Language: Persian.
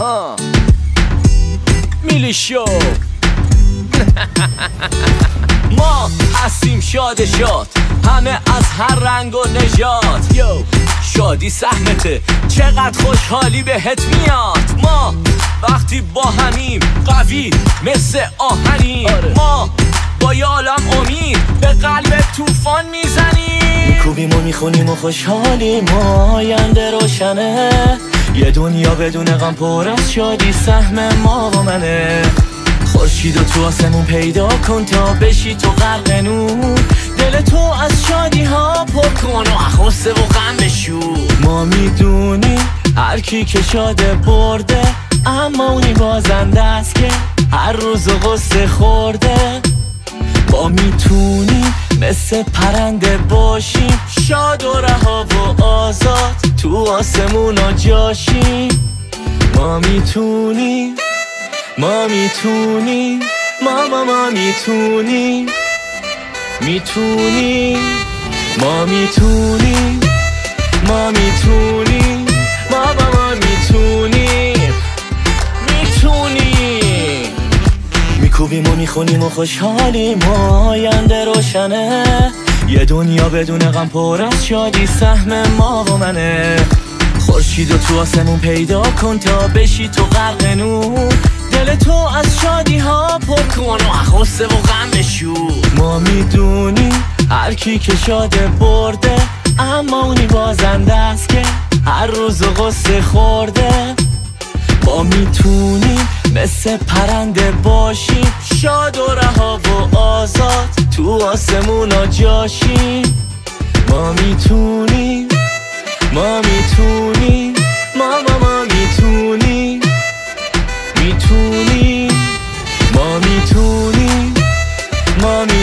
میلیشو ما هستیم شاد همه از هر رنگ و نژاد. شادی سهمته، چقدر خوشحالی بهت میاد. ما وقتی با همیم قوی مثل آهنیم. ما با یه عالم امید به قلب طوفان میزنیم. میکوبیم و میخونیم و خوشحالیم و آینده روشنه. یه دنیا بدون غم پر از شادی سهم ما و منه. خورشیدو تو آسمون پیدا کن تا بشی تو غرق نور. دل تو از شادی ها پر کن و غصه و غم بشور. ما میدونیم هر کی که شاده برده، اما اونی بازنده است که هر روز غصه خورده. ما میتونیم مثل پرنده باشیم، شاد و رها و آزاد تو آسمونا جاشیم. ما میتونیم ما میتونیم ما میتونیم ما میتونیم ما میتونیم ما میتونیم میکوبیم و میخونیم و خوشحالیم و آینده روشنه. یه دنیا بدون غم پر از شادی سهم ما و منه. خورشیدو تو آسمون پیدا کن تا بشی تو غرق نور. دل تو از شادی ها پر کن و غصه و غم بشور. ما میدونیم هر کی که شاده برده، اما اونی بازنده است که هر روز غصه خورده. ما میتونیم مثل پرنده باشیم، شاد و رها و آزاد تو آسمونا جاشیم. ما میتونیم ما میتونیم ما میتونیم ما میتونیم